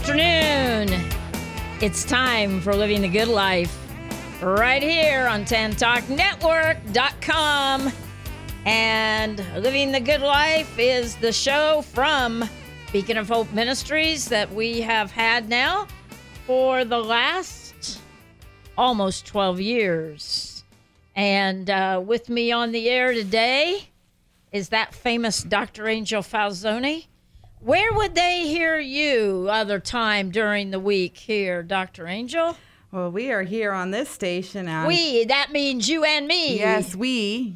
afternoon. It's time for Living the Good Life right here on TanTalkNetwork.com. And Living the Good Life is the show from Beacon of Hope Ministries that we have had now for the last almost 12 years. And with me on the air today is that famous Dr. Angel Falzoni. Where would they hear you other time during the week here, Dr. Angel? Well, we are here on this station. That means you and me. Yes, we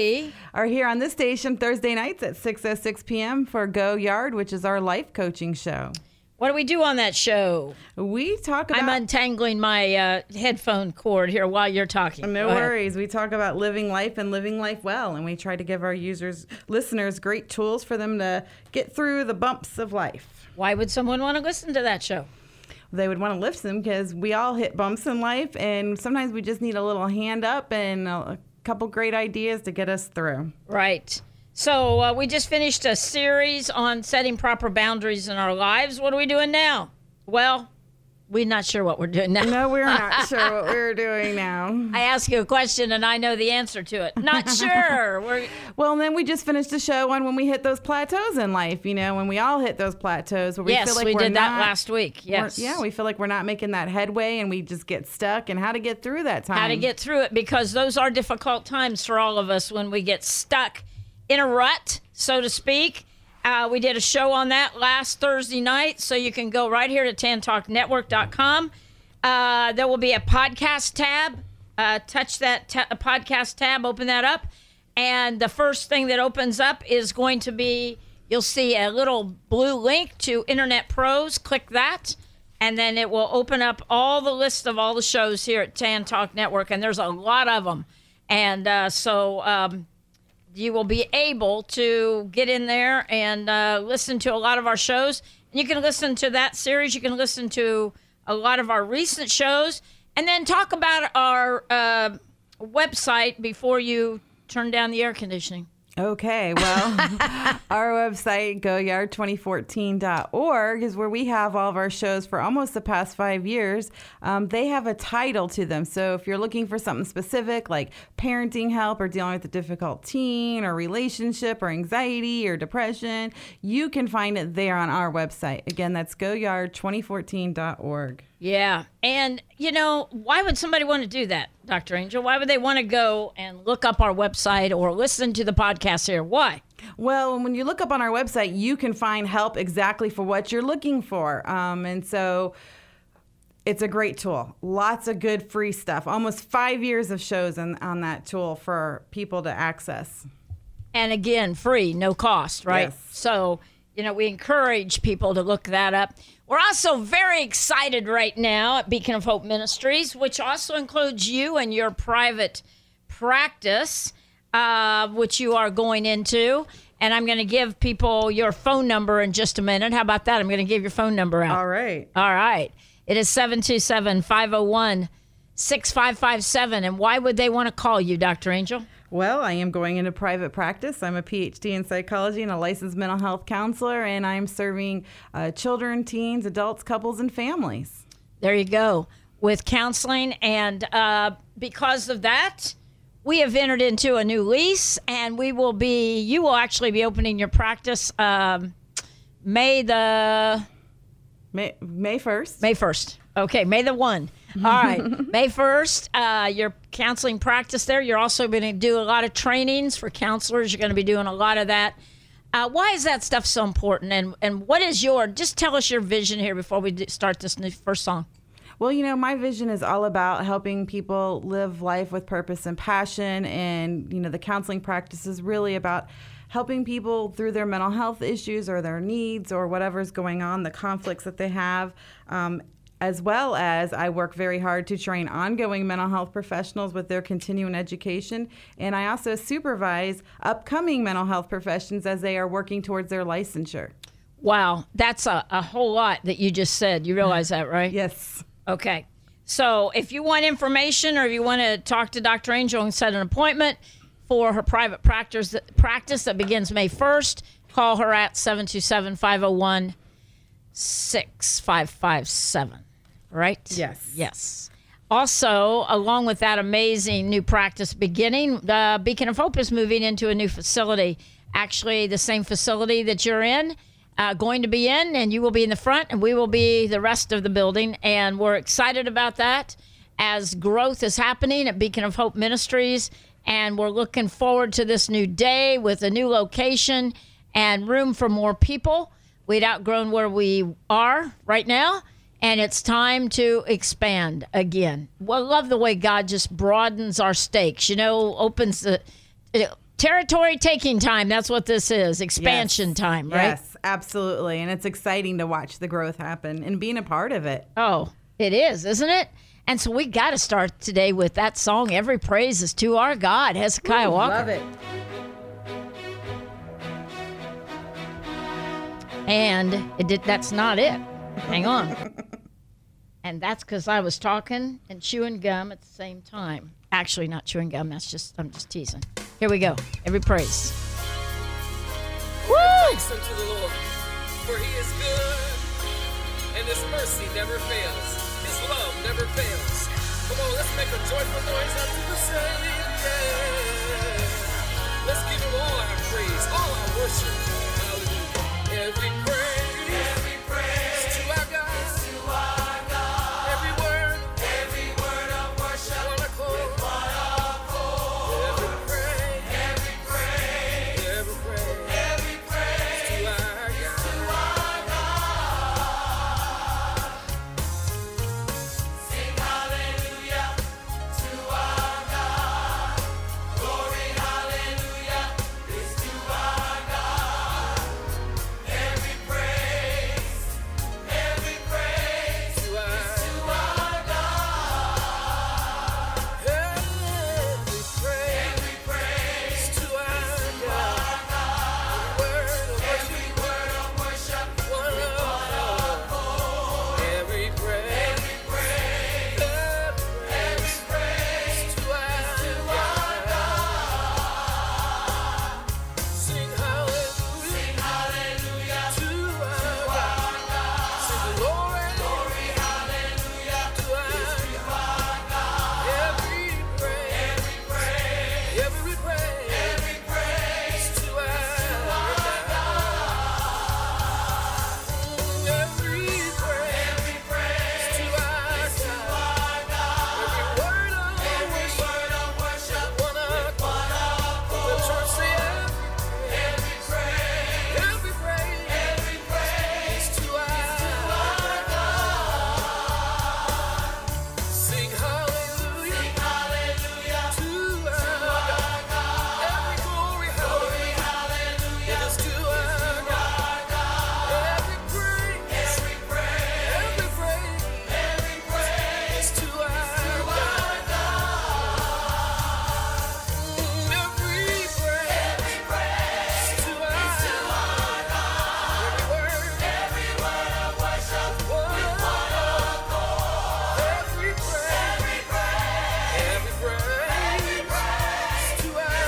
are here on this station Thursday nights at 6:06 p.m. for Go Yard, which is our life coaching show. What do we do on that show? We talk about... I'm untangling my headphone cord here while you're talking. No worries. We talk about living life and living life well, and we try to give our listeners great tools for them to get through the bumps of life. Why would someone want to listen to that show? They would want to listen because we all hit bumps in life, and sometimes we just need a little hand up and a couple great ideas to get us through. Right. So we just finished a series on setting proper boundaries in our lives. What are we doing now? Well, we're not sure what we're doing now. No, we're not sure what we're doing now. I ask you a question and I know the answer to it. Not sure. Well, and then we just finished a show on when we hit those plateaus in life, when we all hit those plateaus. Where we feel like we did that last week. Yes. We feel like we're not making that headway and we just get stuck, and how to get through that time. How to get through it, because those are difficult times for all of us when we get stuck in a rut, so to speak. We did a show on that last Thursday night, so you can go right here to TanTalkNetwork.com. There will be a podcast tab. Touch that podcast tab, open that up, and the first thing that opens up is going to be, you'll see a little blue link to Internet Pros. Click that, and then it will open up all the list of all the shows here at Tan Talk Network, and there's a lot of them. And so you will be able to get in there and listen to a lot of our shows. And you can listen to that series. You can listen to a lot of our recent shows. And then talk about our website before you turn down the air conditioning. Okay, well, our website, goyard2014.org, is where we have all of our shows for almost the past 5 years. They have a title to them. So if you're looking for something specific like parenting help or dealing with a difficult teen or relationship or anxiety or depression, you can find it there on our website. Again, that's goyard2014.org. Yeah. And, why would somebody want to do that, Dr. Angel? Why would they want to go and look up our website or listen to the podcast here? Why? Well, when you look up on our website, you can find help exactly for what you're looking for. And so it's a great tool. Lots of good free stuff. Almost 5 years of shows on that tool for people to access. And again, free, no cost, right? Yes. So, we encourage people to look that up. We're also very excited right now at Beacon of Hope Ministries, which also includes you and your private practice, which you are going into. And I'm going to give people your phone number in just a minute. How about that? I'm going to give your phone number out. All right. It is 727-501-6557. And why would they want to call you, Dr. Angel? Well, I am going into private practice. I'm a PhD in psychology and a licensed mental health counselor, and I'm serving children, teens, adults, couples, and families. There you go, with counseling. And because of that, we have entered into a new lease, and you will actually be opening your practice May 1st. May 1st. Okay, May the 1. All right, May 1st, your counseling practice there. You're also going to do a lot of trainings for counselors. You're going to be doing a lot of that. Why is that stuff so important? And what is just tell us your vision here before we start this first song. Well, my vision is all about helping people live life with purpose and passion. And, the counseling practice is really about helping people through their mental health issues or their needs or whatever's going on, the conflicts that they have. As well as I work very hard to train ongoing mental health professionals with their continuing education. And I also supervise upcoming mental health professions as they are working towards their licensure. Wow, that's a whole lot that you just said. You realize that, right? Yes. Okay. So if you want information or if you want to talk to Dr. Angel and set an appointment for her private practice that begins May 1st, call her at 727-501-6557. 6557, right? Yes. Yes. Also, along with that amazing new practice beginning, the Beacon of Hope is moving into a new facility. Actually, the same facility that you're in, going to be in, and you will be in the front, and we will be the rest of the building. And we're excited about that as growth is happening at Beacon of Hope Ministries. And we're looking forward to this new day with a new location and room for more people. We'd outgrown where we are right now, and it's time to expand again. Well, I love the way God just broadens our stakes, opens the territory taking time. That's what this is, expansion time, right? Yes, absolutely. And it's exciting to watch the growth happen and being a part of it. Oh, it is, isn't it? And so we got to start today with that song, Every Praise is to Our God, Hezekiah Walker. Love it. And that's not it. Hang on. And that's because I was talking and chewing gum at the same time. Actually, not chewing gum. I'm just teasing. Here we go. Every praise. Woo! Thanks unto the Lord, for he is good, and his mercy never fails. His love never fails. Come on, let's make a joyful noise unto the Savior. Let's give him all our praise, all our worship. Hallelujah. Every praise to our God. Every word of worship with one accord. Every praise to our God. Sing hallelujah to our God. Glory, hallelujah is to our God. Every praise to our God. Every praise to our God. Every word of worship, one accord. Every praise to our God. Sing hallelujah to our God. Sing glory, hallelujah to our God. Every praise to our God. Every praise to our God. Every word of worship, one accord. The church say every praise to our God. Sing hallelujah to our God. Every glory, hallelujah is to our God. Every praise to our God. Every praise to our God. Every word of worship, one accord. Every praise to our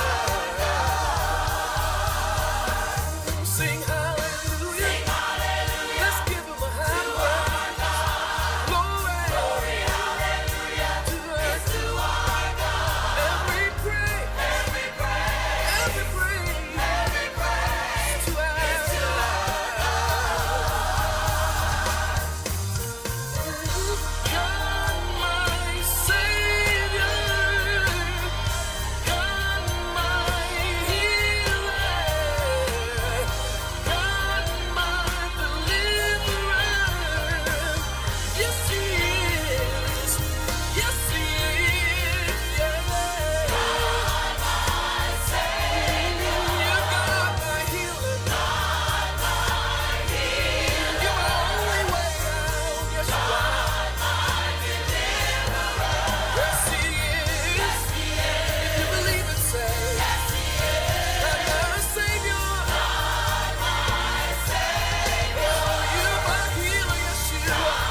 God. Sing hallelujah. Let's give him a high glory, hallelujah to our God. Every praise to our God, my Savior, God, my healer, God, my deliverer. Yes, He is. Yes, He is. Yeah. God, my Savior, God, my healer, You're my only way out. Yes, you are. Yes, He is. If you believe it, say, God, my Savior. Oh, you're my healer. Yes, you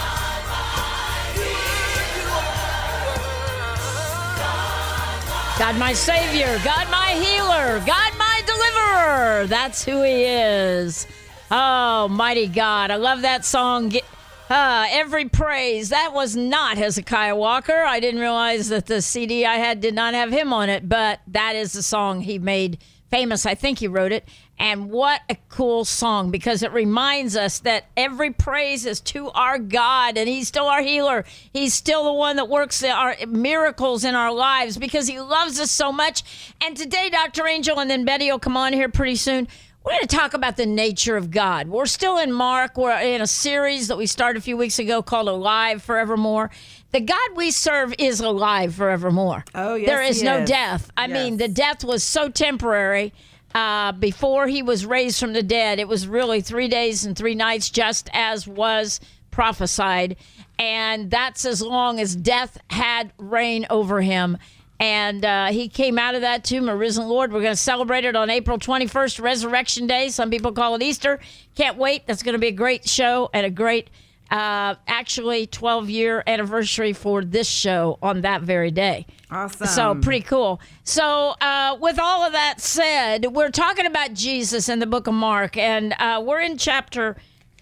are. God, my Savior. God, my healer. God, my deliverer. That's who he is. Oh, mighty God. I love that song. Every praise. That was not Hezekiah Walker. I didn't realize that the CD I had did not have him on it, but that is the song he made famous. I think he wrote it. And what a cool song, because it reminds us that every praise is to our God, and he's still our healer. He's still the one that works our miracles in our lives because he loves us so much. And today, Dr. Angel and then Betty will come on here pretty soon. We're going to talk about the nature of God. We're still in Mark. We're in a series that we started a few weeks ago called Alive Forevermore. The God we serve is alive forevermore. Oh, yes, there is he no is. death. I mean, the death was so temporary. Before he was raised from the dead, it was really 3 days and 3 nights, just as was prophesied. And that's as long as death had reign over him. And he came out of that tomb, a risen Lord. We're going to celebrate it on April 21st, Resurrection Day. Some people call it Easter. Can't wait. That's going to be a great show and a great, actually, 12-year anniversary for this show on that very day. Awesome. So pretty cool. So with all of that said, we're talking about Jesus in the book of Mark, and we're in chapter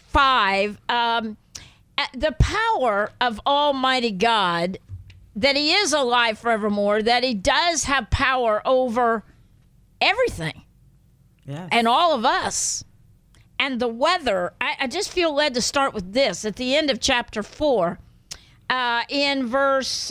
5. The power of Almighty God, that he is alive forevermore, that he does have power over everything and all of us. And the weather, I just feel led to start with this. At the end of chapter 4, in verse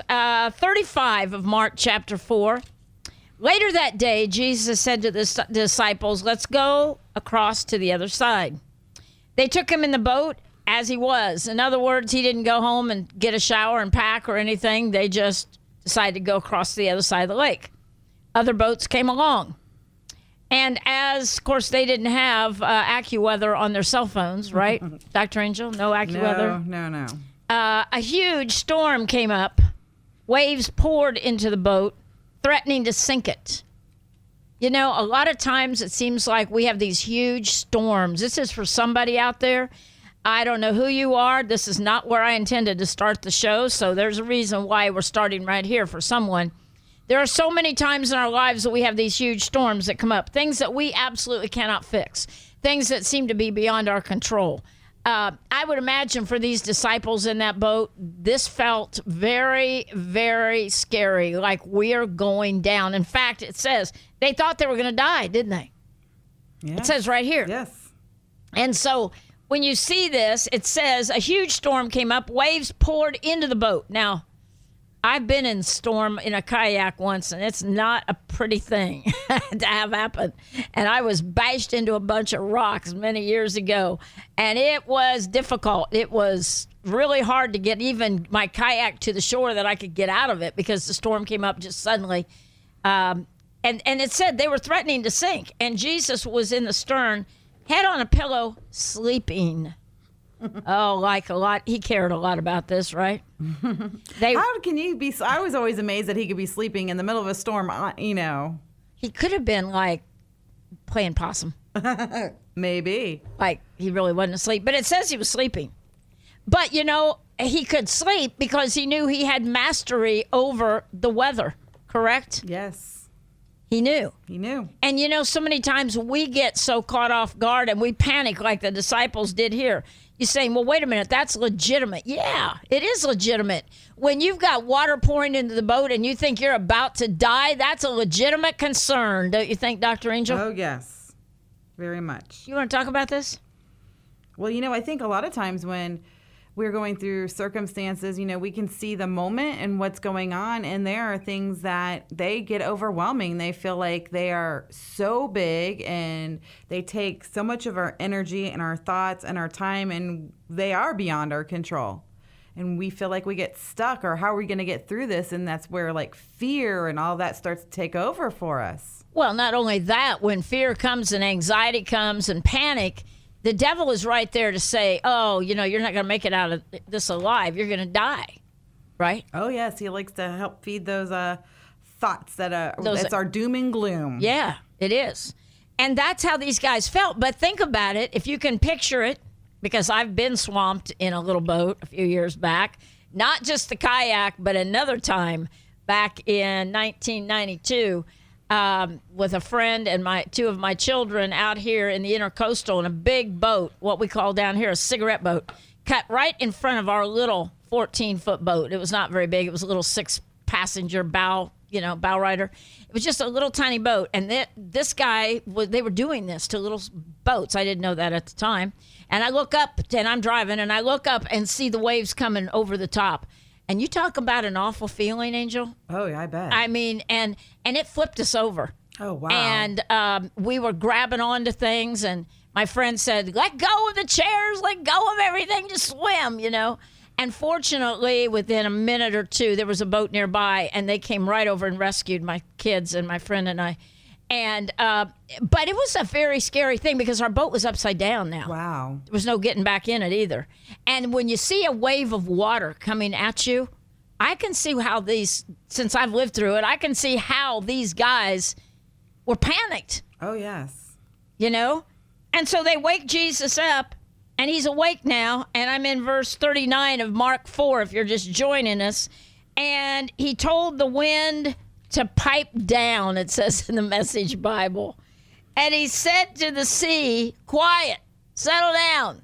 35 of Mark chapter 4, later that day, Jesus said to the disciples, "Let's go across to the other side." They took him in the boat as he was. In other words, he didn't go home and get a shower and pack or anything. They just decided to go across to the other side of the lake. Other boats came along. And as, of course, they didn't have AccuWeather on their cell phones, right? Dr. Angel, no AccuWeather? No. A huge storm came up. Waves poured into the boat, threatening to sink it. You know, a lot of times it seems like we have these huge storms. This is for somebody out there. I don't know who you are. This is not where I intended to start the show, so there's a reason why we're starting right here for someone. There are so many times in our lives that we have these huge storms that come up, things that we absolutely cannot fix, things that seem to be beyond our control. I would imagine for these disciples in that boat, this felt very, very scary, like we're going down. In fact, it says they thought they were going to die, didn't they? Yes. It says right here. Yes. And so when you see this, it says a huge storm came up, waves poured into the boat. Now, I've been in storm in a kayak once, and it's not a pretty thing to have happen. And I was bashed into a bunch of rocks many years ago, and it was difficult. It was really hard to get even my kayak to the shore that I could get out of it because the storm came up just suddenly. And it said they were threatening to sink, and Jesus was in the stern, head on a pillow, sleeping. Oh, like a lot. He cared a lot about this, right? How can you be? I was always amazed that he could be sleeping in the middle of a storm, He could have been like playing possum. Maybe. Like he really wasn't asleep, but it says he was sleeping. But, you know, he could sleep because he knew he had mastery over the weather, correct? Yes. He knew. He knew. And, you know, so many times we get so caught off guard and we panic like the disciples did here. You're saying, well, wait a minute, that's legitimate. Yeah, it is legitimate. When you've got water pouring into the boat and you think you're about to die, that's a legitimate concern, don't you think, Dr. Angel? Oh, yes. Very much. You want to talk about this? Well, you know, I think a lot of times when we're going through circumstances, you know, we can see the moment and what's going on, and there are things that they get overwhelming. They feel like they are so big and they take so much of our energy and our thoughts and our time, and they are beyond our control. And we feel like we get stuck, or how are we going to get through this? And that's where like fear and all that starts to take over for us. Well, not only that, when fear comes and anxiety comes and panic, the devil is right there to say, oh, you know, you're not going to make it out of this alive. You're going to die, right? Oh, yes. He likes to help feed those thoughts that's our doom and gloom. Yeah, it is. And that's how these guys felt. But think about it. If you can picture it, because I've been swamped in a little boat a few years back, not just the kayak, but another time back in 1992. with a friend and two of my children out here in the Intercoastal in a big boat, what we call down here a cigarette boat, cut right in front of our little 14-foot boat. It was not very big. It was a little 6-passenger bow rider. It was just a little tiny boat. And this guy, they were doing this to little boats. I didn't know that at the time. And I look up, and I'm driving, and I look up and see the waves coming over the top. And you talk about an awful feeling, Angel. Oh, yeah, I bet. I mean, and it flipped us over. Oh, wow. And we were grabbing onto things, and my friend said, let go of the chairs, let go of everything, just swim, And fortunately, within a minute or two, there was a boat nearby, and they came right over and rescued my kids and my friend and I. And but it was a very scary thing because our boat was upside down now. Wow. There was no getting back in it either. And when you see a wave of water coming at you, I can see how since I've lived through it, I can see how these guys were panicked. Oh, yes. And so they wake Jesus up, and he's awake now. And I'm in verse 39 of Mark 4, if you're just joining us. And he told the wind to pipe down, it says in the Message Bible. And he said to the sea, quiet, settle down.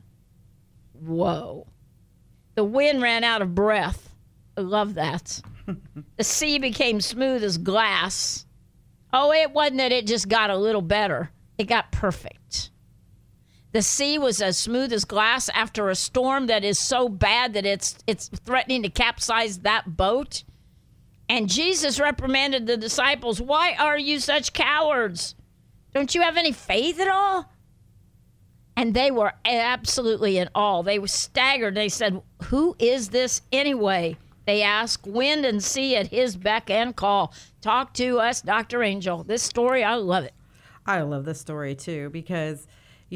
Whoa. The wind ran out of breath. I love that. The sea became smooth as glass. Oh, it wasn't that it just got a little better. It got perfect. The sea was as smooth as glass after a storm that is so bad that it's threatening to capsize that boat. And Jesus reprimanded the disciples, why are you such cowards? Don't you have any faith at all? And they were absolutely in awe. They were staggered. They said, who is this anyway? They asked, wind and sea at his beck and call. Talk to us, Dr. Angel. This story, I love it. I love this story, too, because,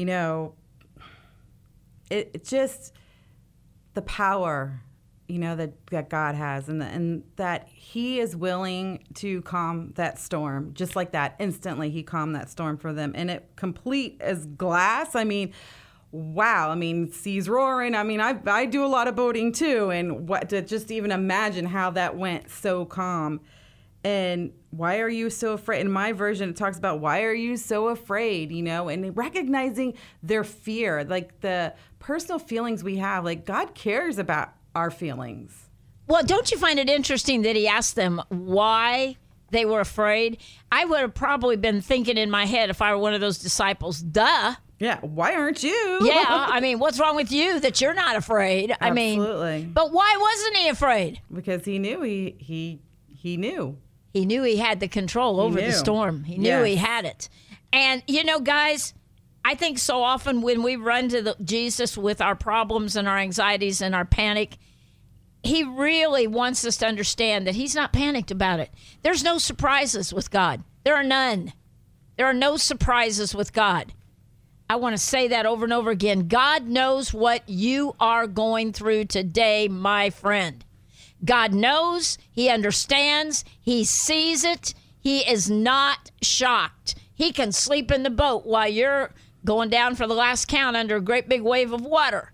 it just the power that God has and that he is willing to calm that storm just like that. Instantly, he calmed that storm for them, and it complete as glass. I mean, wow. I mean, seas roaring. I mean, I do a lot of boating too, and what to just even imagine how that went so calm. And why are you so afraid? In my version, it talks about why are you so afraid, and recognizing their fear, like the personal feelings we have. Like God cares about our feelings. Well, don't you find it interesting that he asked them why they were afraid? I would have probably been thinking in my head if I were one of those disciples, duh. Yeah, why aren't you? Yeah, I mean, what's wrong with you that you're not afraid? Absolutely. But why wasn't he afraid? Because he knew he knew. He knew he had the control over the storm. He knew he had it. And, guys, I think so often when we run to Jesus with our problems and our anxieties and our panic, he really wants us to understand that he's not panicked about it. There's no surprises with God. There are none. There are no surprises with God. I want to say that over and over again. God knows what you are going through today, my friend. God knows, he understands, he sees it, he is not shocked. He can sleep in the boat while you're going down for the last count under a great big wave of water.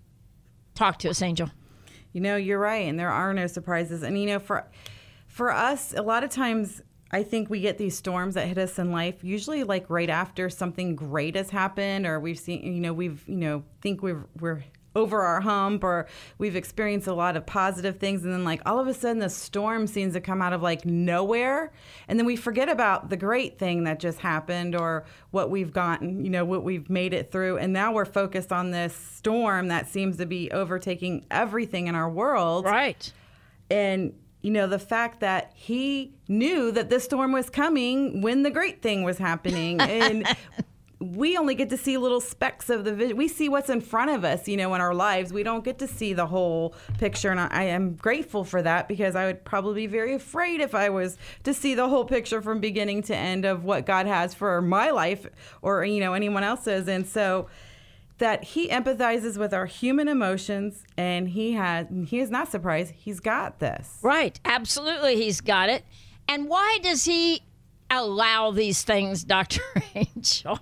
Talk to us, Angel. You're right, and there are no surprises. And, for us, a lot of times, I think we get these storms that hit us in life, usually like right after something great has happened, or we've seen, think we're over our hump, or we've experienced a lot of positive things, and then like all of a sudden the storm seems to come out of like nowhere, and then we forget about the great thing that just happened or what we've gotten, what we've made it through, and now we're focused on this storm that seems to be overtaking everything in our world. Right. And the fact that he knew that this storm was coming when the great thing was happening, and we only get to see little specks of the vision. We see what's in front of us, in our lives. We don't get to see the whole picture. And I am grateful for that, because I would probably be very afraid if I was to see the whole picture from beginning to end of what God has for my life or, anyone else's. And so that he empathizes with our human emotions, and he is not surprised. He's got this. Right. Absolutely. He's got it. And why does he allow these things, Dr. Angel?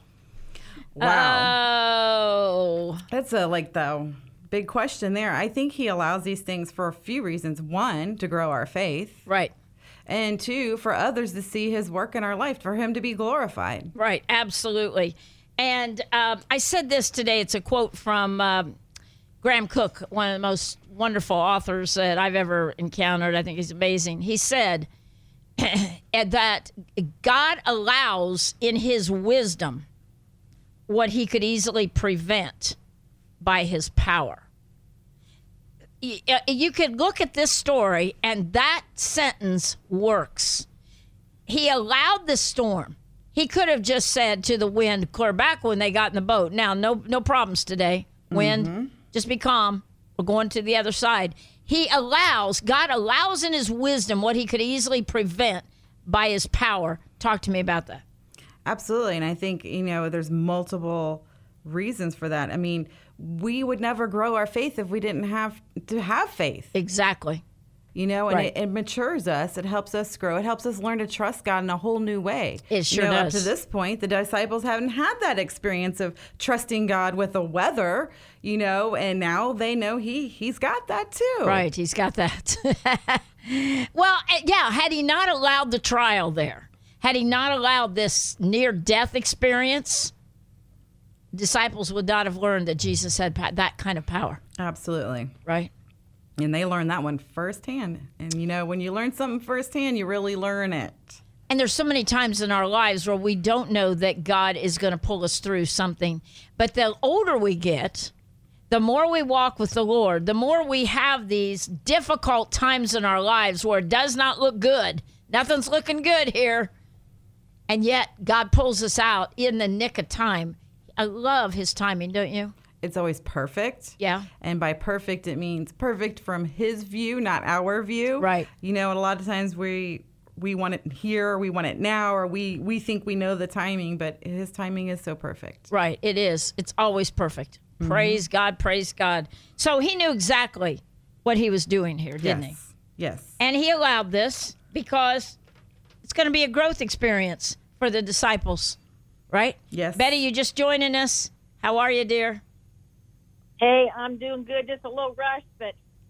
Wow. Oh. That's the big question there. I think he allows these things for a few reasons. One, to grow our faith. Right. and 2, for others to see his work in our life, for him to be glorified. Right, absolutely. And I said this today. It's a quote from Graham Cook, one of the most wonderful authors that I've ever encountered. I think he's amazing. He said that God allows in his wisdom what he could easily prevent by his power. You could look at this story, and that sentence works. He allowed the storm. He could have just said to the wind, clear back when they got in the boat. Now, no problems today. Wind, just be calm. We're going to the other side. God allows in his wisdom what he could easily prevent by his power. Talk to me about that. Absolutely. And I think, there's multiple reasons for that. I mean, we would never grow our faith if we didn't have to have faith. Exactly. And right. it matures us. It helps us grow. It helps us learn to trust God in a whole new way. It sure does. Up to this point, the disciples haven't had that experience of trusting God with the weather, and now they know he's got that too. Right, he's got that. Well, yeah, had he not allowed the trial there, had he not allowed this near-death experience, disciples would not have learned that Jesus had that kind of power. Absolutely. Right. And they learned that one firsthand. And, when you learn something firsthand, you really learn it. And there's so many times in our lives where we don't know that God is going to pull us through something. But the older we get, the more we walk with the Lord, the more we have these difficult times in our lives where it does not look good. Nothing's looking good here. And yet God pulls us out in the nick of time. I love his timing, don't you? It's always perfect. Yeah. And by perfect, it means perfect from his view, not our view. Right. And a lot of times we want it here, or we want it now, or we think we know the timing, but his timing is so perfect. Right. It is. It's always perfect. Mm-hmm. Praise God. Praise God. So he knew exactly what he was doing here, didn't he? Yes. And he allowed this because it's going to be a growth experience for the disciples, right? Yes. Betty, you just joining us. How are you, dear? Hey, I'm doing good. Just a little rushed, but,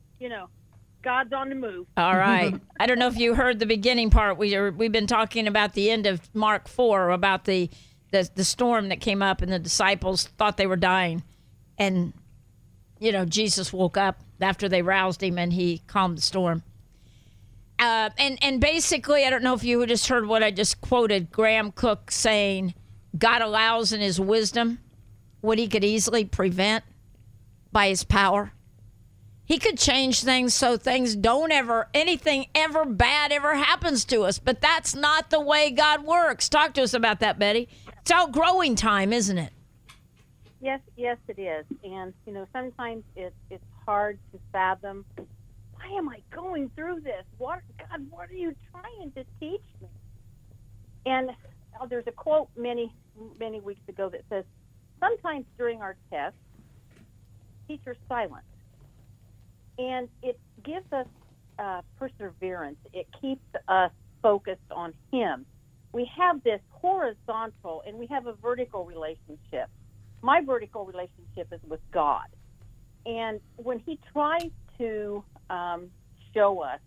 God's on the move. All right. I don't know if you heard the beginning part. We've been talking about the end of Mark 4, about the storm that came up, and the disciples thought they were dying. And, Jesus woke up after they roused him, and he calmed the storm. And basically, I don't know if you just heard what I just quoted, Graham Cook saying, God allows in his wisdom what he could easily prevent by his power. He could change things so things anything ever bad ever happens to us. But that's not the way God works. Talk to us about that, Betty. It's outgrowing time, isn't it? Yes, it is. And, sometimes it's hard to fathom. Why am I going through this? God, what are you trying to teach me? And there's a quote many, many weeks ago that says, sometimes during our tests, teacher's silent. And it gives us perseverance. It keeps us focused on him. We have this horizontal and we have a vertical relationship. My vertical relationship is with God. And when he tries to show us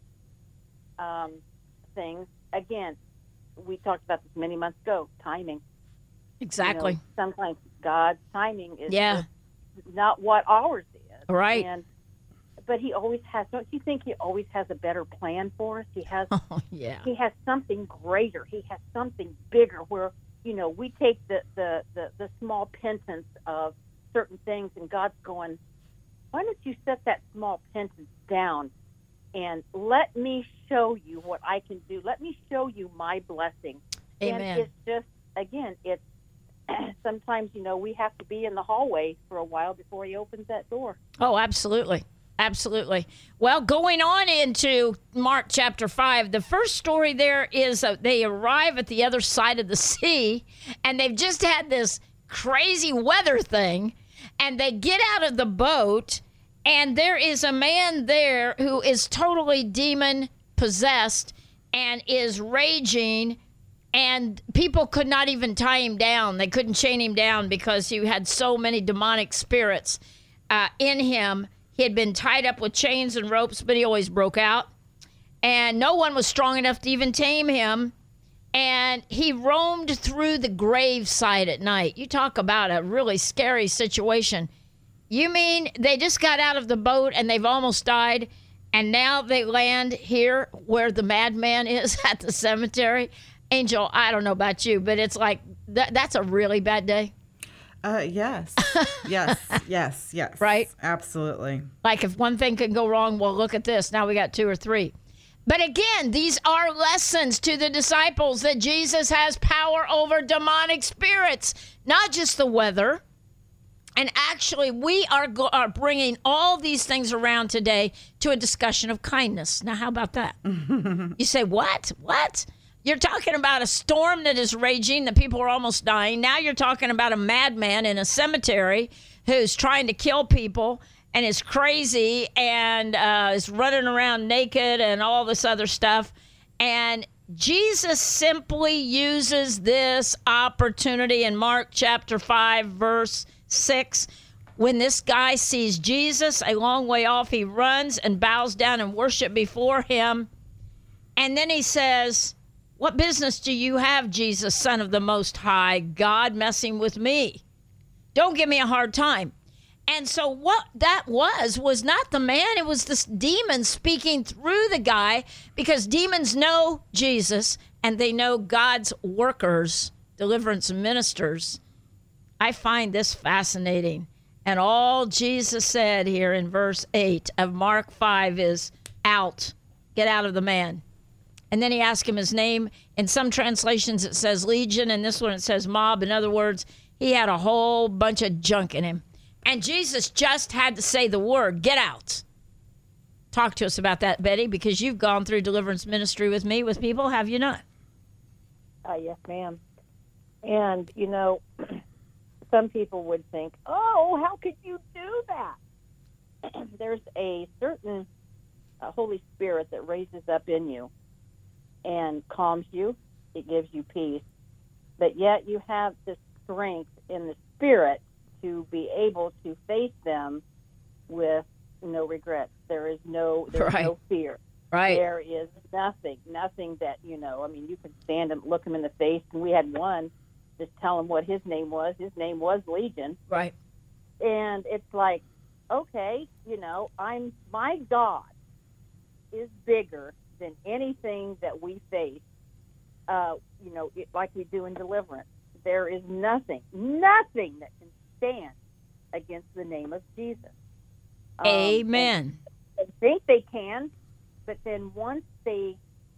things, again, we talked about this many months ago, timing. Exactly. Sometimes God's timing is just not what ours is. Right. But he always has. Don't you think he always has a better plan for us? He has. Oh, yeah. He has something greater. He has something bigger. Where we take the small penance of certain things, and God's going, why don't you set that small penance down, and let me show you what I can do. Let me show you my blessing. Amen. And it's just, again, it's sometimes we have to be in the hallway for a while before he opens that door. Oh, absolutely. Absolutely. Well, going on into Mark chapter 5, the first story there is they arrive at the other side of the sea, and they've just had this crazy weather thing, and they get out of the boat, and there is a man there who is totally demon-possessed and is raging, and people could not even tie him down. They couldn't chain him down because he had so many demonic spirits in him. He had been tied up with chains and ropes, but he always broke out. and no one was strong enough to even tame him. And he roamed through the gravesite at night. You talk about a really scary situation. You mean they just got out of the boat and they've almost died, and now they land here where the madman is at the cemetery? Angel, I don't know about you, but it's like that's a really bad day. Yes. Yes. Right? Absolutely. Like if one thing can go wrong, well, look at this. Now we got 2 or 3. But again, these are lessons to the disciples that Jesus has power over demonic spirits, not just the weather. And actually, we are bringing all these things around today to a discussion of kindness. Now, how about that? You say, what? What? You're talking about a storm that is raging, that people are almost dying. Now you're talking about a madman in a cemetery who's trying to kill people and is crazy and is running around naked and all this other stuff. And Jesus simply uses this opportunity in Mark chapter 5, verse 6. When this guy sees Jesus a long way off, he runs and bows down and worship before him. And then he says, "What business do you have, Jesus, Son of the Most High God, messing with me? Don't give me a hard time." And so what that was not the man. It was this demon speaking through the guy, because demons know Jesus and they know God's workers, deliverance ministers. I find this fascinating. And all Jesus said here in verse 8 of Mark 5 is, "Out, get out of the man." And then he asked him his name. In some translations it says legion, and this one it says mob. In other words, he had a whole bunch of junk in him. And Jesus just had to say the word, "Get out." Talk to us about that, Betty, because you've gone through deliverance ministry with me, with people, have you not? Yes, ma'am. And, some people would think, oh, how could you do that? There's a certain Holy Spirit that raises up in you and calms you. It gives you peace. But yet you have the strength in the Spirit to be able to face them with no regrets. There is no fear. Right. There is nothing that, you can stand and look him in the face. And we had one just tell him what his name was. His name was Legion. Right. And it's like, okay, my God is bigger than anything that we face, like we do in deliverance. There is nothing that can stand against the name of Jesus. Amen. They think they can, but then once they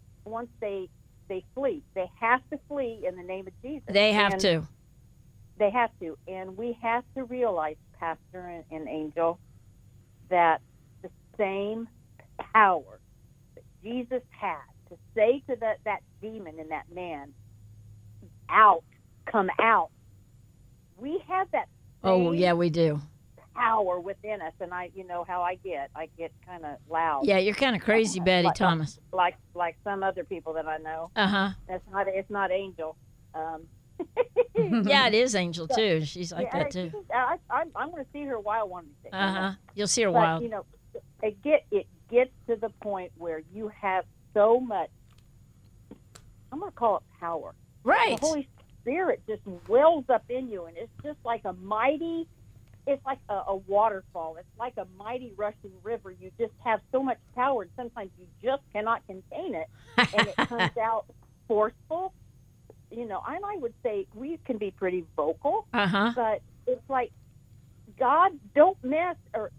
flee, they have to flee in the name of Jesus. They have to. They have to, and we have to realize, Pastor and Angel, that the same power that Jesus had to say to that demon in that man, "Out, come out." We have that. Oh, yeah, we do. Power within us, and I how I get kind of loud. Yeah, you're kind of crazy, Betty Thomas. Like some other people that I know. It's not Angel. Yeah, it is Angel too. She's like that too. I'm going to see her wild one day. You'll see her wild. It gets to the point where you have so much. I'm going to call it power. Right. The Holy Spirit just wells up in you, and it's just like a waterfall. It's like a mighty rushing river. You just have so much power, and sometimes you just cannot contain it, and it comes out forceful. And I would say we can be pretty vocal, but it's like, God, don't mess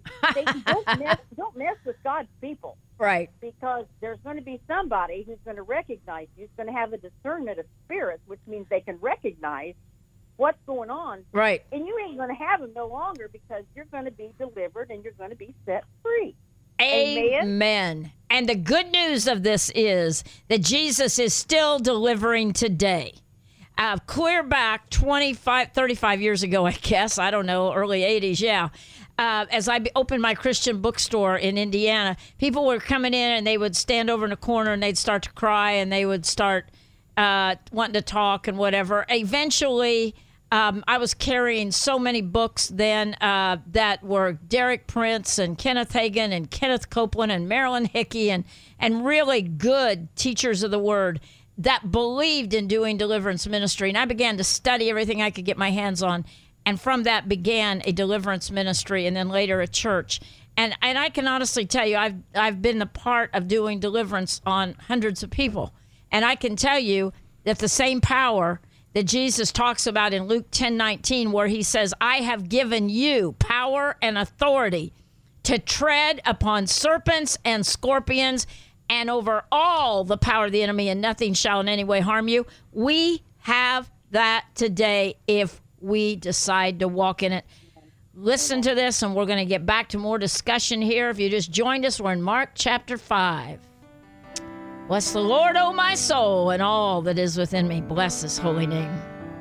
with God's people. Right. Because there's going to be somebody who's going to recognize you, who's going to have a discernment of spirits, which means they can recognize what's going on. Right. And you ain't going to have them no longer, because you're going to be delivered and you're going to be set free. Amen. And the good news of this is that Jesus is still delivering today. Clear back 35 years ago, I guess, I don't know, early 80s, yeah. As I opened my Christian bookstore in Indiana, people were coming in and they would stand over in a corner and they'd start to cry and they would start wanting to talk and whatever. Eventually, I was carrying so many books then that were Derek Prince and Kenneth Hagin and Kenneth Copeland and Marilyn Hickey and really good teachers of the word that believed in doing deliverance ministry. And I began to study everything I could get my hands on. And from that began a deliverance ministry and then later a church. And I can honestly tell you, I've been a part of doing deliverance on hundreds of people. And I can tell you that the same power that Jesus talks about in Luke 10:19, where he says, I have given you power and authority to tread upon serpents and scorpions and over all the power of the enemy, and nothing shall in any way harm you. We have that today if we decide to walk in it. Listen to this, and we're going to get back to more discussion here. If you just joined us, we're in Mark chapter 5. Bless the Lord, O my soul, and all that is within me. Bless his holy name.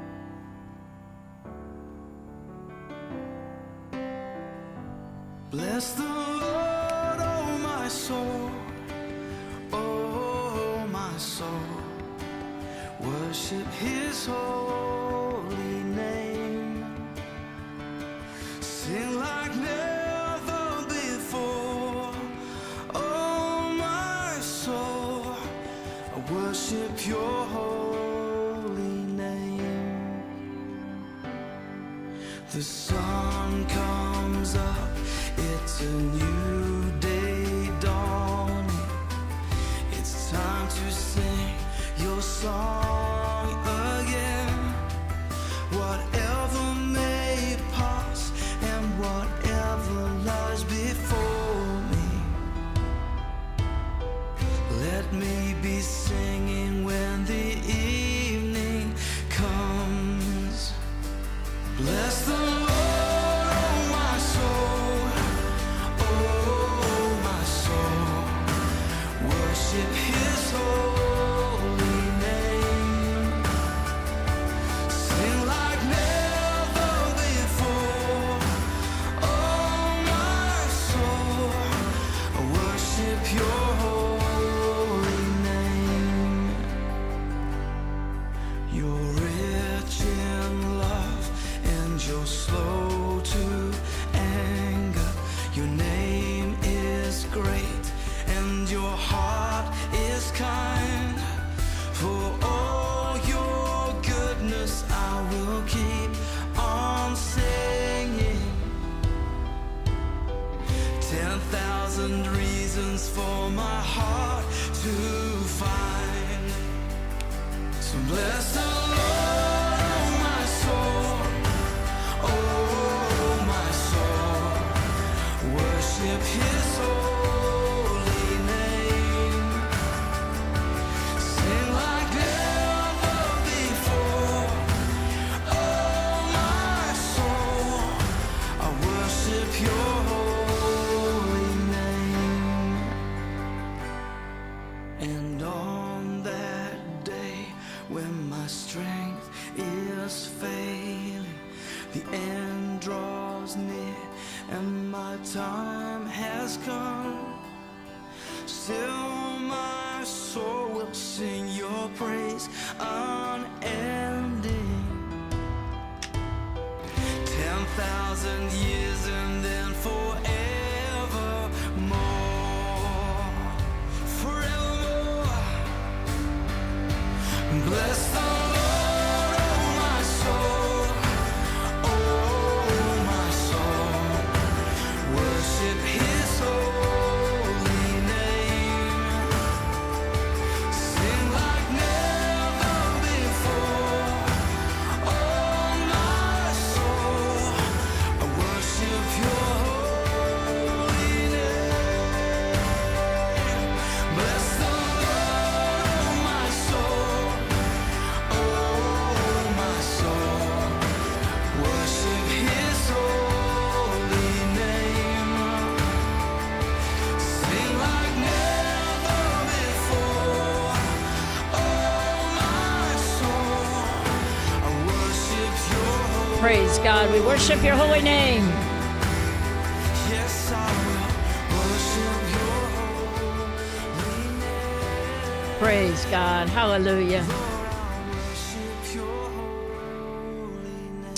Bless the Lord, oh my soul, oh my soul. Worship his holy name. Sing like never before, oh my soul. I worship your holy name. The sun comes up, it's a new day dawning. It's time to sing your song again. Whatever may pass and whatever lies before me, let me be singing when the evening comes. Bless the Lord. Worship his holy name. Sing like never before, oh my soul. Worship your holy name. You're rich in love and you're slow to anger. Your name is great and your heart is kind. For all your goodness I will keep on singing. 10,000 reasons for my heart to find. So bless the Lord, oh my soul, oh my soul. Worship his holy. And on that day when my strength is failing, the end draws near and my time has come, still my soul will sing your praise unending. 10,000 years and then forevermore. Bless the Lord, oh my soul, oh my soul. Worship his holy name. Sing like never before, oh my soul. I worship your holy name. Bless the Lord, oh my soul. Praise God. We worship your holy name. Yes, I will worship your holy name. Praise God. Hallelujah. Worship your holy name.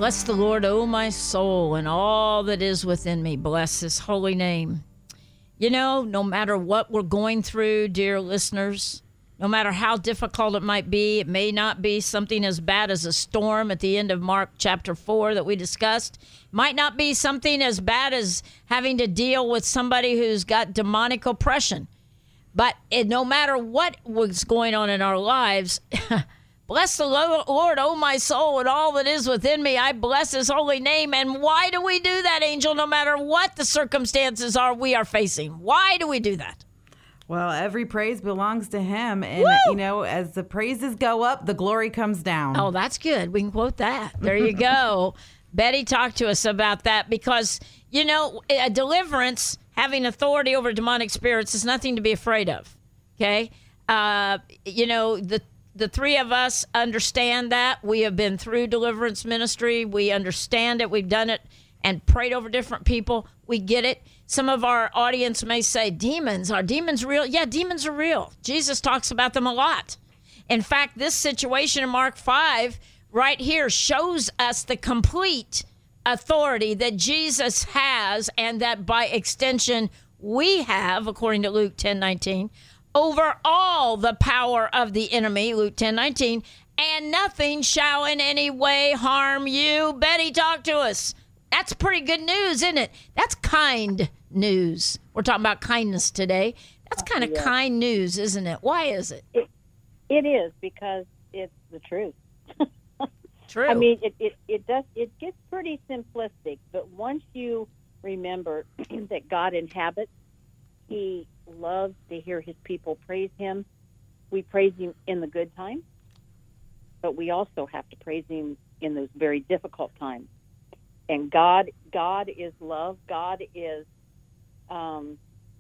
Bless the Lord, O my soul, and all that is within me. Bless his holy name. You know, no matter what we're going through, dear listeners, no matter how difficult it might be, it may not be something as bad as a storm at the end of Mark chapter 4 that we discussed. It might not be something as bad as having to deal with somebody who's got demonic oppression. But no matter what was going on in our lives, bless the Lord, oh my soul, and all that is within me. I bless his holy name. And why do we do that, Angel, no matter what the circumstances are we are facing? Why do we do that? Well, every praise belongs to him. And, you know, as the praises go up, the glory comes down. Oh, that's good. We can quote that. There you go. Betty, talk to us about that because, you know, a deliverance, having authority over demonic spirits is nothing to be afraid of. Okay? You know, the three of us understand that. We have been through deliverance ministry. We understand it. We've done it and prayed over different people. We get it. Some of our audience may say, demons, are demons real? Yeah, demons are real. Jesus talks about them a lot. In fact, this situation in Mark 5 right here shows us the complete authority that Jesus has and that by extension we have, according to Luke 10:19, over all the power of the enemy, Luke 10:19, and nothing shall in any way harm you. Betty, talk to us. That's pretty good news, isn't it? That's kind news. We're talking about kindness today. That's kind of kind news, isn't it? Why is it? It is because it's the truth. True. I mean, it gets pretty simplistic, but once you remember that God inhabits, he loves to hear his people praise him. We praise him in the good times, but we also have to praise him in those very difficult times. And God is love. God is an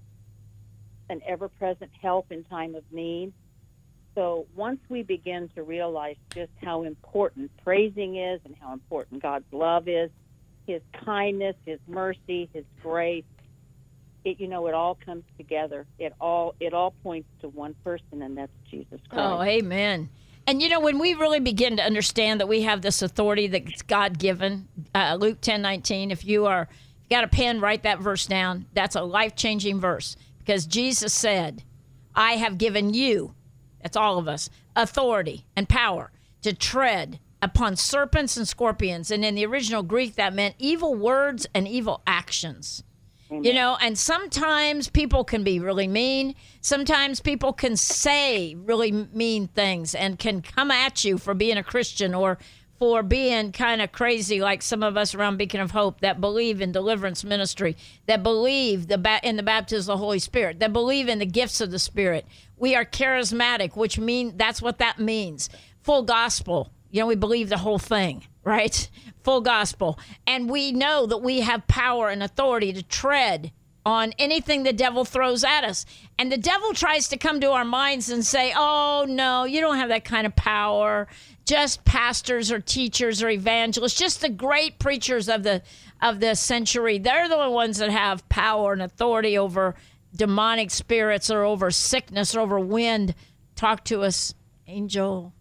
ever-present help in time of need. So once we begin to realize just how important praising is and how important God's love is, his kindness, his mercy, his grace, it all comes together. It all points to one person, and that's Jesus Christ. Oh, amen. And, when we really begin to understand that we have this authority that's God-given, Luke 10:19, if you got a pen, write that verse down. That's a life-changing verse because Jesus said, I have given you, that's all of us, authority and power to tread upon serpents and scorpions. And in the original Greek, that meant evil words and evil actions. And sometimes people can be really mean. Sometimes people can say really mean things and can come at you for being a Christian or for being kind of crazy like some of us around Beacon of Hope that believe in deliverance ministry, that believe in the baptism of the Holy Spirit, that believe in the gifts of the Spirit. We are charismatic, which means that's what that means. Full gospel. We believe the whole thing, right? Full gospel. And we know that we have power and authority to tread on anything the devil throws at us. And the devil tries to come to our minds and say, oh, no, you don't have that kind of power. Just pastors or teachers or evangelists, just the great preachers of the century. They're the ones that have power and authority over demonic spirits or over sickness or over wind. Talk to us, Angel.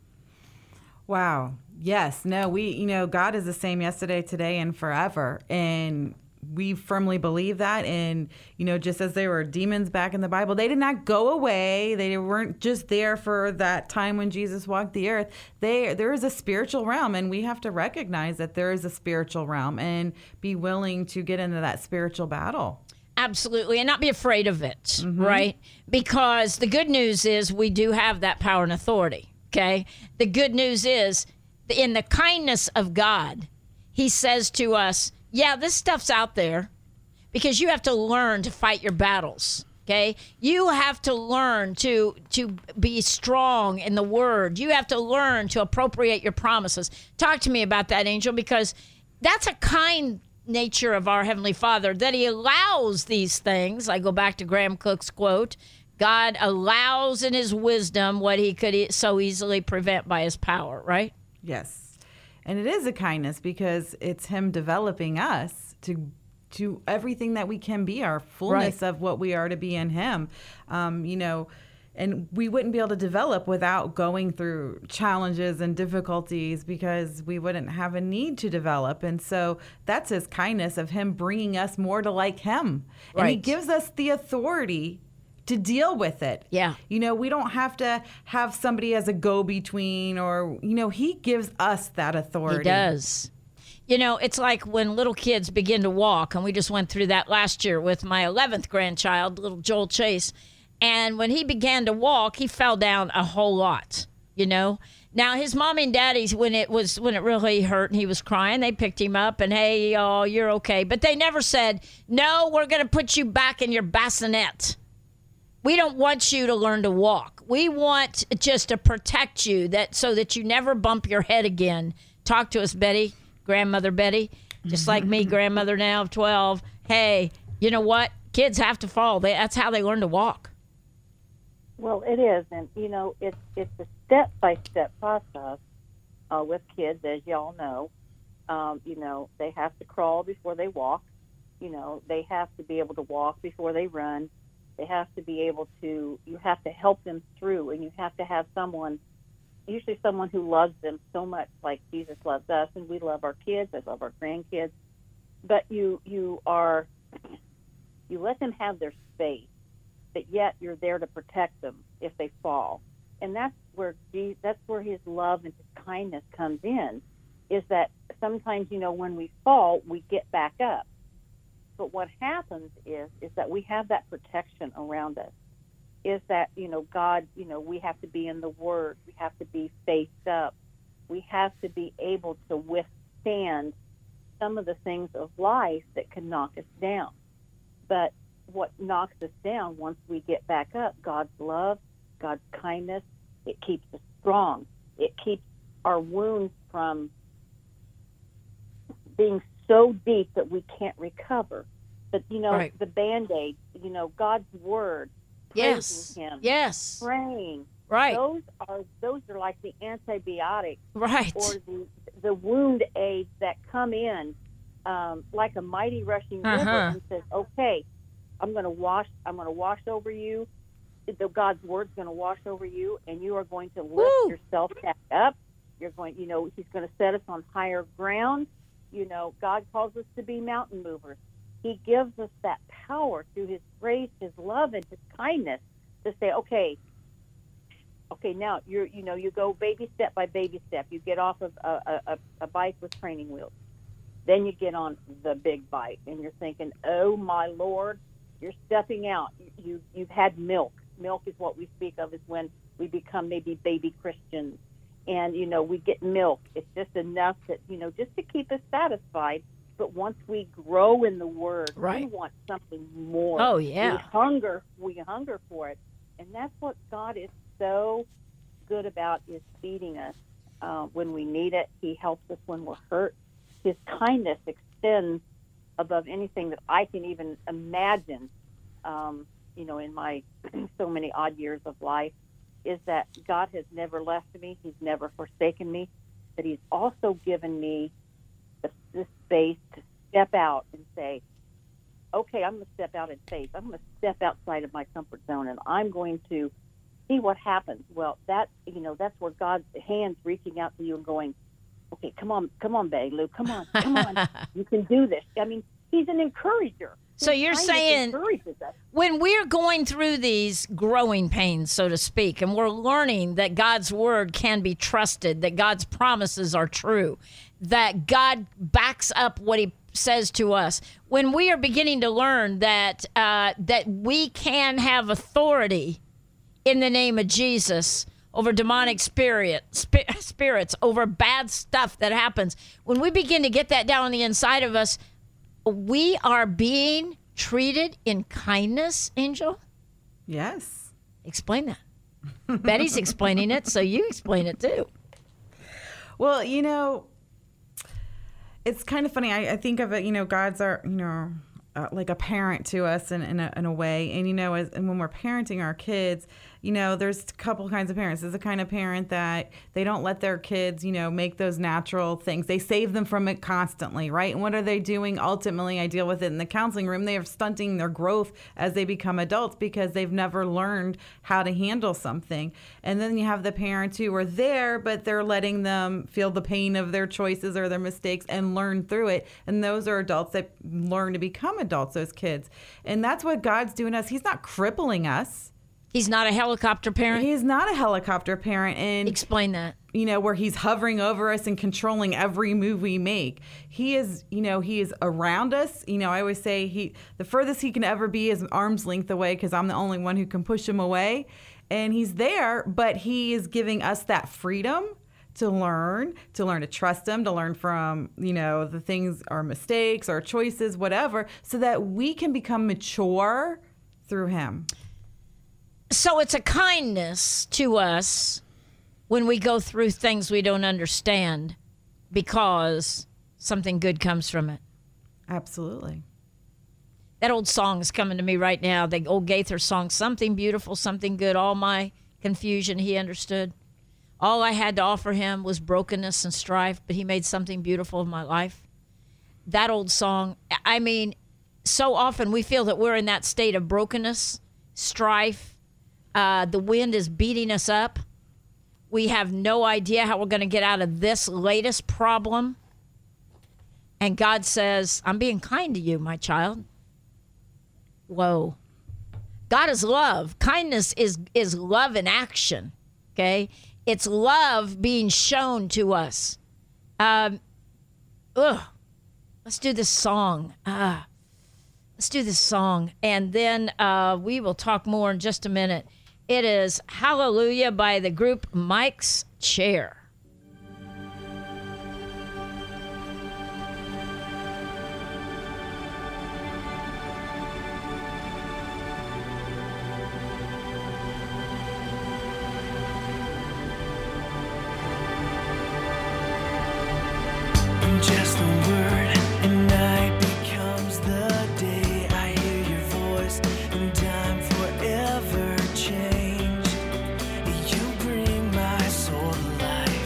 Wow. Yes. No, God is the same yesterday, today, and forever. And we firmly believe that. And, just as there were demons back in the Bible, they did not go away. They weren't just there for that time when Jesus walked the earth. There is a spiritual realm, and we have to recognize that there is a spiritual realm and be willing to get into that spiritual battle. Absolutely, and not be afraid of it, right? Because the good news is we do have that power and authority, okay? The good news is in the kindness of God, he says to us, yeah, this stuff's out there because you have to learn to fight your battles, okay? You have to learn to be strong in the word. You have to learn to appropriate your promises. Talk to me about that, Angel, because that's a kind nature of our Heavenly Father, that he allows these things. I go back to Graham Cook's quote, God allows in his wisdom what he could so easily prevent by his power, right? Yes. And it is a kindness because it's him developing us to everything that we can be, our fullness of what we are to be in him. And we wouldn't be able to develop without going through challenges and difficulties, because we wouldn't have a need to develop. And so that's his kindness of him bringing us more to like him. And he Right. gives us the authority to deal with it. Yeah. You know, we don't have to have somebody as a go-between, or, you know, he gives us that authority. He does. You know, it's like when little kids begin to walk, and we just went through that last year with my 11th grandchild, little Joel Chase. And when he began to walk, he fell down a whole lot, you know. Now, his mommy and daddies, when it really hurt and he was crying, they picked him up and, hey, oh, you're okay. But they never said, no, we're going to put you back in your bassinet. We don't want you to learn to walk. We want just to protect you so that you never bump your head again. Talk to us, Betty, grandmother Betty, just like me, grandmother now of 12. Hey, you know what? Kids have to fall. That's how they learn to walk. Well, it is, and you know, it's a step-by-step process with kids, as y'all know. You know, they have to crawl before they walk. You know, they have to be able to walk before they run. They have to be able to. You have to help them through, and you have to have someone, usually someone who loves them so much, like Jesus loves us, and we love our kids. I love our grandkids, but you let them have their space. But yet you're there to protect them if they fall, and that's where his love and his kindness comes in. Is that sometimes, you know, when we fall, we get back up, but what happens is that we have that protection around us. Is that, you know, God, you know, we have to be in the Word, we have to be faced up, we have to be able to withstand some of the things of life that can knock us down, but what knocks us down once we get back up, God's love, God's kindness, it keeps us strong. It keeps our wounds from being so deep that we can't recover. But, you know, Right. the Band-Aid, you know, God's Word, Yes. praising Him, Yes. praying, Right. those are like the antibiotics Right. or the wound aids that come in like a mighty rushing river and says, okay, I'm going to wash over you. God's Word's going to wash over you, and you are going to lift yourself back up. You're going, you know, He's going to set us on higher ground. You know, God calls us to be mountain movers. He gives us that power through His grace, His love, and His kindness to say, okay, now you go baby step by baby step. You get off of a bike with training wheels. Then you get on the big bike, and you're thinking, oh, my Lord, you're stepping out. You've had milk. Milk is what we speak of as when we become maybe baby Christians. And, you know, we get milk. It's just enough that, you know, just to keep us satisfied. But once we grow in the Word, Right. we want something more. Oh, yeah. We hunger for it. And that's what God is so good about, is feeding us when we need it. He helps us when we're hurt. His kindness extends above anything that I can even imagine, you know, in my so many odd years of life, is that God has never left me. He's never forsaken me. But He's also given me this space to step out and say, okay, I'm going to step out in faith. I'm going to step outside of my comfort zone, and I'm going to see what happens. Well, that's where God's hand's reaching out to you and going, okay, come on, Betty Lou, come on, you can do this. I mean, He's an encourager. So His you're kindness saying encourages us. when we're going through these growing pains, so to speak, and we're learning that God's Word can be trusted, that God's promises are true, that God backs up what He says to us, when we are beginning to learn that we can have authority in the name of Jesus over demonic spirits, over bad stuff that happens, when we begin to get that down on the inside of us, we are being treated in kindness, Angel? Yes. Explain that. Betty's explaining it, so you explain it too. Well, you know, it's kind of funny. I think of it, you know, God's our, you know, like a parent to us in a way. And, and when we're parenting our kids, there's a couple kinds of parents. There's a kind of parent that they don't let their kids, make those natural things. They save them from it constantly, right? And what are they doing? Ultimately, I deal with it in the counseling room. They are stunting their growth as they become adults because they've never learned how to handle something. And then you have the parents who are there, but they're letting them feel the pain of their choices or their mistakes and learn through it. And those are adults that learn to become adults, those kids. And that's what God's doing to us. He's not crippling us. He's not a helicopter parent? He's not a helicopter parent. And explain that. Where he's hovering over us and controlling every move we make. He is, he is around us. I always say the furthest he can ever be is an arm's length away because I'm the only one who can push him away. And he's there, but he is giving us that freedom to learn to trust him, to learn from, the things, our mistakes, our choices, whatever, so that we can become mature through him. So it's a kindness to us when we go through things we don't understand because something good comes from it. Absolutely. That old song is coming to me right now, the old Gaither song, something beautiful, something good, all my confusion he understood. All I had to offer him was brokenness and strife, but he made something beautiful of my life. That old song, so often we feel that we're in that state of brokenness, strife. The wind is beating us up. We have no idea how we're going to get out of this latest problem. And God says, I'm being kind to you, my child. Whoa. God is love. Kindness is love in action, okay? It's love being shown to us. Let's do this song. Let's do this song. And then we will talk more in just a minute. It is Hallelujah by the group Mike's Chair. Just the word, and night becomes the day. I hear your voice, and time forever changed. You bring my soul to life.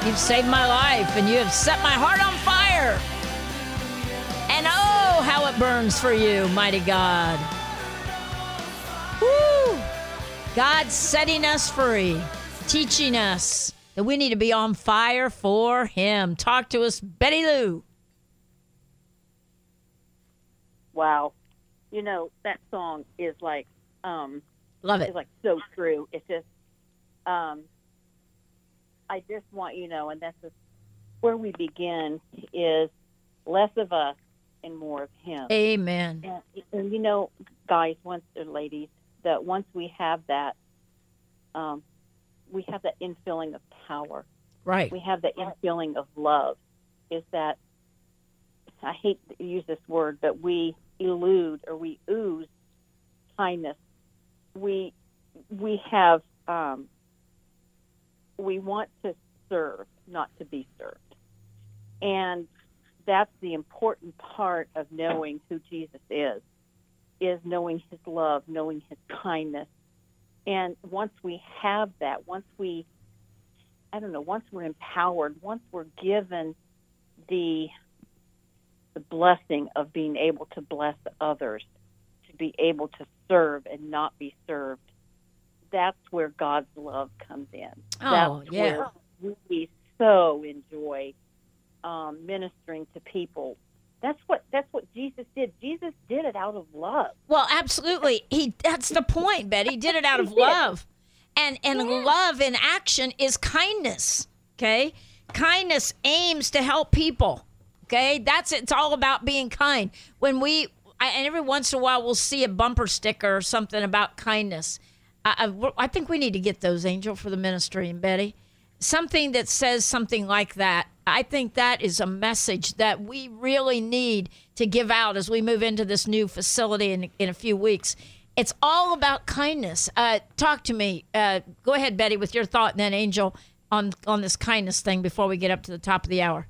You've saved my life, and you have set my heart on fire. And oh, how it burns for you, mighty God. Woo! God's setting us free, teaching us that we need to be on fire for Him. Talk to us, Betty Lou. Wow. You know, that song is like, Love it. is like so true. It's just, I just want you to know, and that's just where we begin, is less of us and more of Him. Amen. And you know, guys, ladies, that once we have that infilling of power. Right. We have the infilling of love. Is that, I hate to use this word, but we elude or we ooze kindness. We have we want to serve, not to be served. And that's the important part of knowing who Jesus is knowing His love, knowing His kindness. And once we have that, once we're empowered, once we're given the blessing of being able to bless others, to be able to serve and not be served, that's where God's love comes in. Oh, that's yeah. where we so enjoy ministering to people. That's what Jesus did. Jesus did it out of love. Well, absolutely. That's the point, Betty. He did it out of love. And love in action is kindness. Okay? Kindness aims to help people. Okay? It's all about being kind. And every once in a while we'll see a bumper sticker or something about kindness. I think we need to get those, Angel, for the ministry, and Betty. Something that says something like that. I think that is a message that we really need to give out as we move into this new facility in a few weeks. It's all about kindness. Talk to me. Go ahead, Betty, with your thought, and then Angel on this kindness thing before we get up to the top of the hour.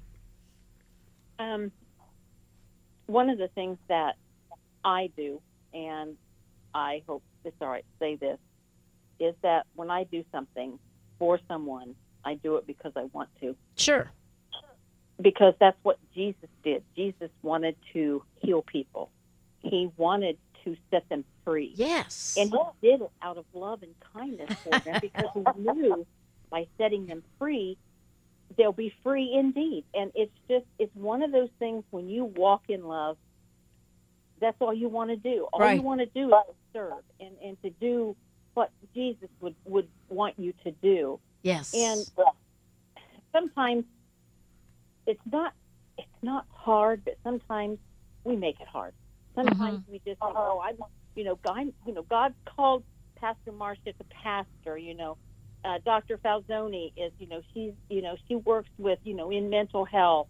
One of the things that I do, and I hope it's all right to say this, is that when I do something for someone, I do it because I want to. Sure. Because that's what Jesus did. Jesus wanted to heal people. He wanted to set them free. Yes. And He did it out of love and kindness for them because He knew by setting them free, they'll be free indeed. And it's one of those things when you walk in love, that's all you want to do. All right. you want to do is serve and to do what Jesus would want you to do. Yes. And sometimes it's not hard, but sometimes we make it hard. Sometimes we just think, God called Pastor Marcia to pastor. Dr. Falzoni is, she works with, in mental health,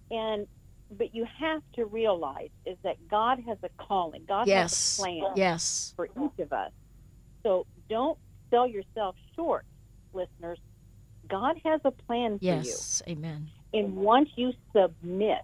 but you have to realize is that God has a calling. God has a plan for each of us. So don't sell yourself short, listeners. God has a plan for you. Yes, amen. And once you submit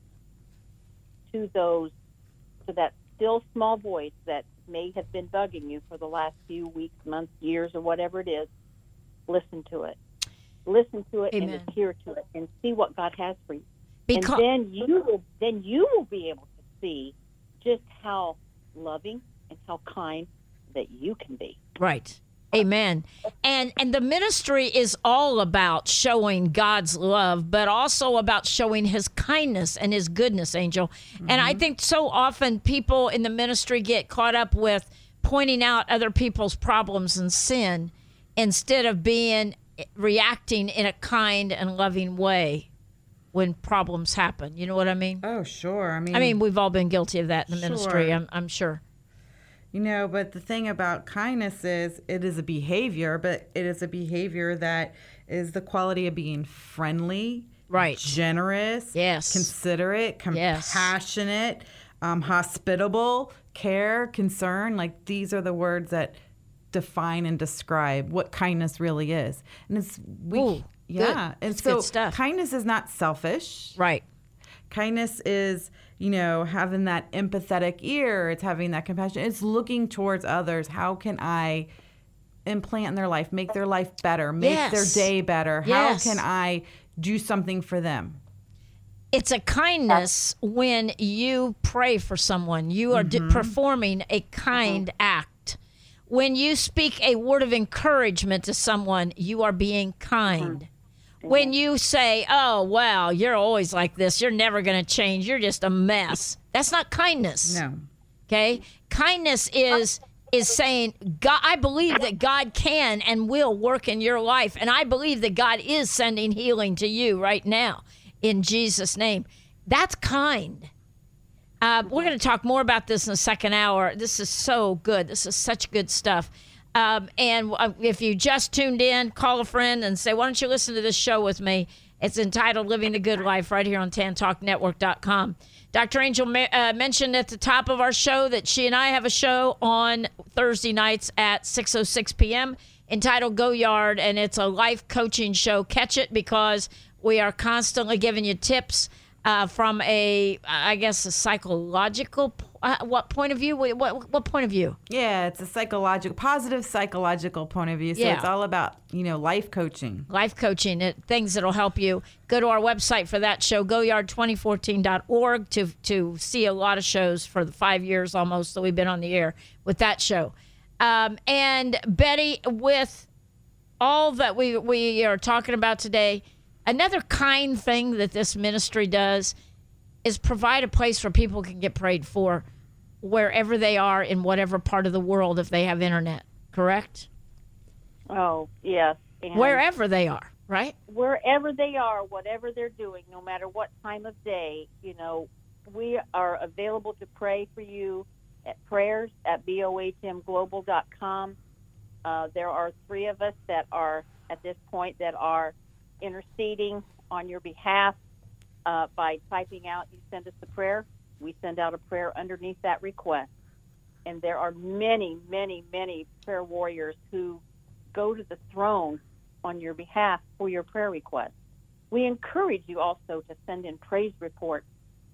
to that still small voice that may have been bugging you for the last few weeks, months, years, or whatever it is, listen to it. Listen to it Amen. and adhere to it and see what God has for you. Because and then you will be able to see just how loving and how kind that you can be. right. Amen. And the ministry is all about showing God's love, but also about showing His kindness and His goodness, Angel. And I think so often people in the ministry get caught up with pointing out other people's problems and sin instead of reacting in a kind and loving way when problems happen. You know what I mean? Oh, sure. I mean, we've all been guilty of that in the ministry, Sure. I'm sure. But the thing about kindness is it is a behavior, but it is a behavior that is the quality of being friendly, Right. generous, Yes. considerate, Yes. compassionate, hospitable, care, concern. Like, these are the words that define and describe what kindness really is. And Ooh, yeah. good. And That's so good stuff. kindness is not selfish. Right. Kindness is, having that empathetic ear. It's having that compassion. It's looking towards others. How can I implant in their life, make their life better, make Yes. their day better? Yes. How can I, do something for them. It's a kindness when you pray for someone. You are performing a kind act. When you speak a word of encouragement to someone, you are being kind. When you say, oh, well, you're always like this, you're never going to change, you're just a mess, that's not kindness. No. Okay? Kindness is saying, God, I believe that God can and will work in your life, and I believe that God is sending healing to you right now in Jesus' name. That's kind. We're going to talk more about this in the second hour. This is so good. This is such good stuff. And if you just tuned in, call a friend and say, why don't you listen to this show with me? It's entitled Living the Good Life right here on TanTalkNetwork.com. Dr. Angel mentioned at the top of our show that she and I have a show on Thursday nights at 6:06 p.m. entitled Go Yard, and it's a life coaching show. Catch it because we are constantly giving you tips from a psychological, what point of view? What point of view? Yeah, it's a positive psychological point of view. So Yeah. it's all about, life coaching. Life coaching, things that'll help you. Go to our website for that show, goyard2014.org, to see a lot of shows for the 5 years almost that we've been on the air with that show. And Betty, with all that we are talking about today, another kind thing that this ministry does is provide a place where people can get prayed for wherever they are in whatever part of the world if they have internet, correct? Oh, yes. And Wherever they are, right? wherever they are, whatever they're doing, no matter what time of day, we are available to pray for you at prayers@bohmglobal.com. There are 3 of us that are, at this point, that are interceding on your behalf by typing out, you send us a prayer, we send out a prayer underneath that request. And there are many, many, many prayer warriors who go to the throne on your behalf for your prayer request. We encourage you also to send in praise reports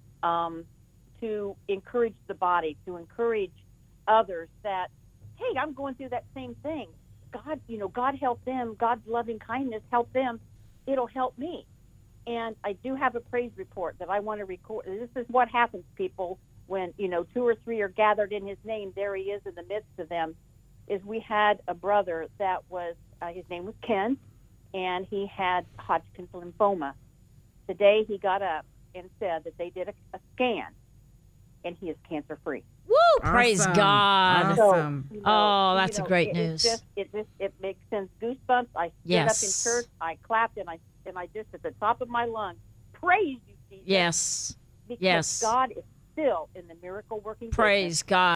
to encourage the body, to encourage others that, hey, I'm going through that same thing. God, God help them. God's loving kindness help them. It'll help me. And I do have a praise report that I want to record. This is what happens, people, when, 2 or 3 are gathered in his name, there he is in the midst of them, is we had a brother that was, his name was Ken, and he had Hodgkin's lymphoma. Today he got up and said that they did a scan, and he is cancer-free. Woo! Praise Awesome. God. Awesome. Oh, that's a great news. It makes sense. Goosebumps. I stood Yes. up in church. I clapped, and I just at the top of my lungs praised you, Jesus. Yes. Because Yes. God is still in the miracle working business. Praise God.